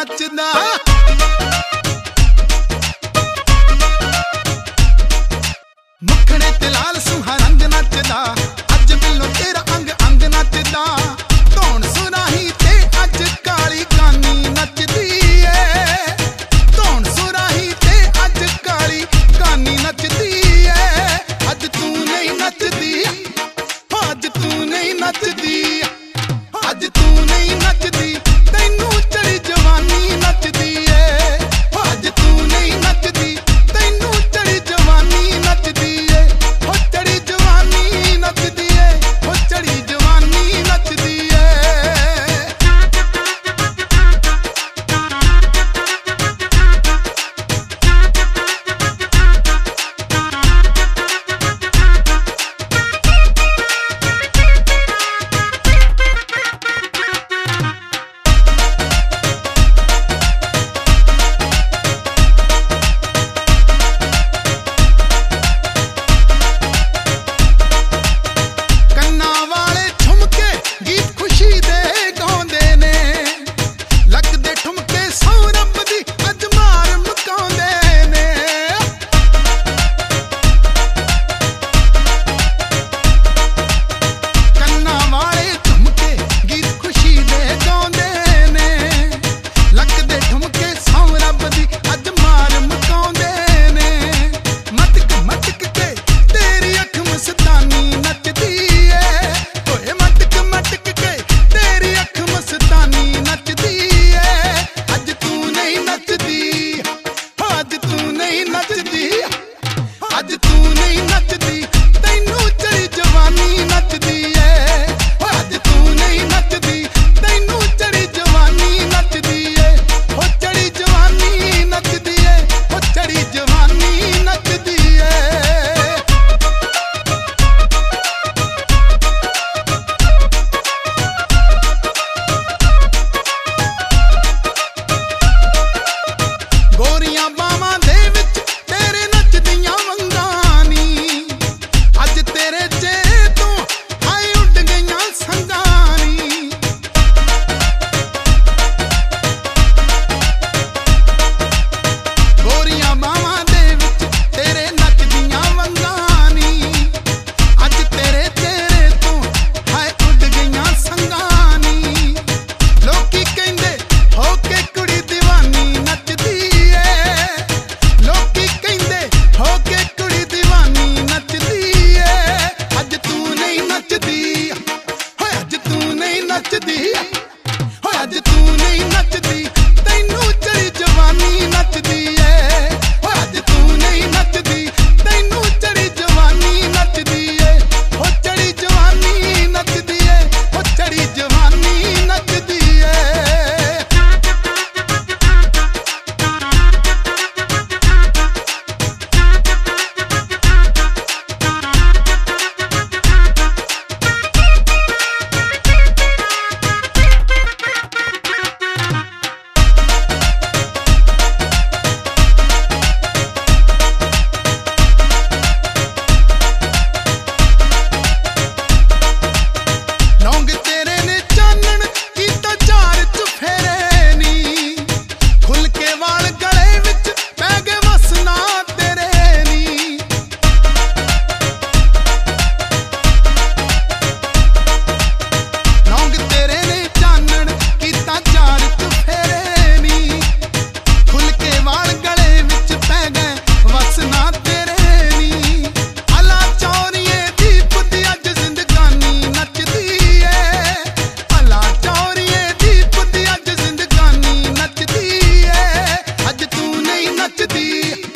नचदा मुखड़े ते लाल सुहा रंग नचदा अज मिलो तेरा अंग अंग नचदा कौन सुराही ते अज काली गानी नचदी है कौन सुराही ते अज काली गानी नचदी है अज तू नहीं नचदी अज तू नहीं नचदी अज तू नहीं नचदी तैनू चढ़ी जवानी नचदी है अज तू नहीं नचदी तैनू चढ़ी जवानी नचदी है हो चढ़ी जवानी नचदी है हो चढ़ी जवानी नचदी है अज तू नहीं नचदी तैनू चढ़ी जवानी नचदी है अज तू नहीं नचदी तैनू चढ़ी जवानी नचदी है हो चढ़ी जवानी नचदी है हो चढ़ी जवानी नचदी है गोरियां बावां दे विच तेरे नचदियां अज तू नहीं नचदी तैनू चढ़ी जवानी नचदी है अज तू नहीं नचदी तैनू चढ़ी जवानी नचदी है हो चढ़ी जवानी नचदी है हो चढ़ी जवानी नचदी है नचदी